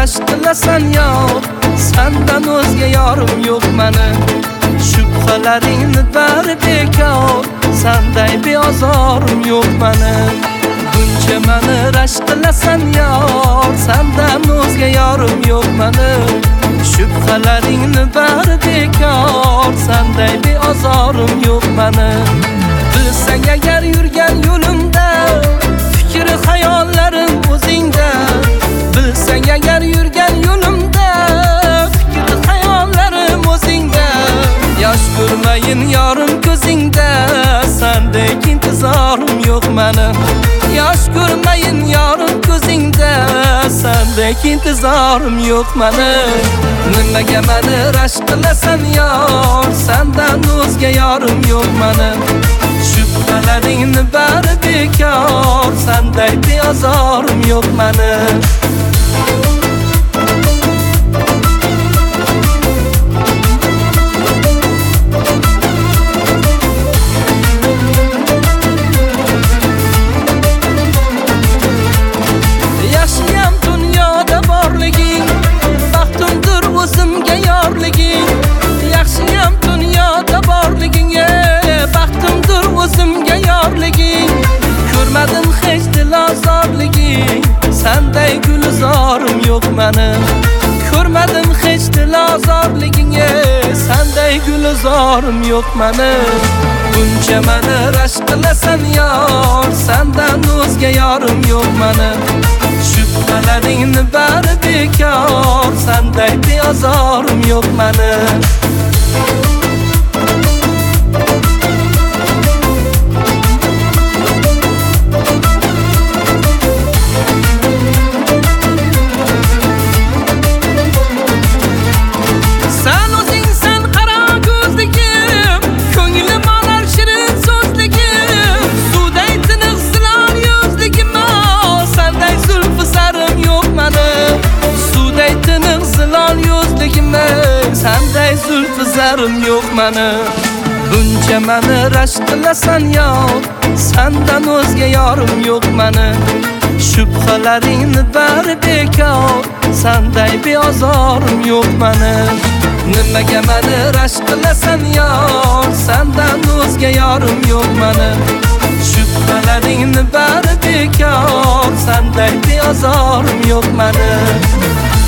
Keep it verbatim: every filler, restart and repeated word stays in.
rashk qilasan yor, sandan o'zga yorim yo'q mani. Shubhalaringni bari bekor, sanday beozorim yo'q mani. Buncha mani rashk qilasan yor, sandan o'zga yorim yo'q mani. Shubhalaringni bari bekor, sanday beozorim yo'q mani. Bilsang agar yurgan yo'limda, fikri hayollarim o'zingda. Bilsang agar yurgan yo'limda, fikri hayollarim o'zingda. Yosh ko'rmayin yorim ko'zingda, sandek intizorim yo'q mani. Yosh ko'rmayin yorim ko'zingda, sandek intizorim yo'q mani. Nimaga mani rashk qilasan yor, sandan o'zga yorim yo'q mani. Shubhalaringni bari bekor, sanday beozorim yo'q mani. Yaxshiyam dunyoda borliging, baxtimdir o'zimga yorliging. Yaxshiyam dunyoda borliging, baxtimdir o'zimga yorliging. Ko'rmadim hech dilozorliging, sanday gulzorim yo'q mani. Ko'rmadim hech dilozorliging, sanday gulzorim yo'q mani. Buncha mani rashk qilasan yor, sandan o'zga yorim yo'q mani. Shubhalaringni bari bekor, sanday beozorim yo'q mani. Sanday zulfi zarim yo'q mani. Buncha mani rashk qilasan yor, sandan o'zga yorim yo'q mani. Shubhalaringni bari bekor, sanday beozorim yo'q mani. Nimaga mani rashk qilasan yor, sandan o'zga yorim yo'q mani. Shubhalaringni bari bekor, sanday beozorim yo'q mani.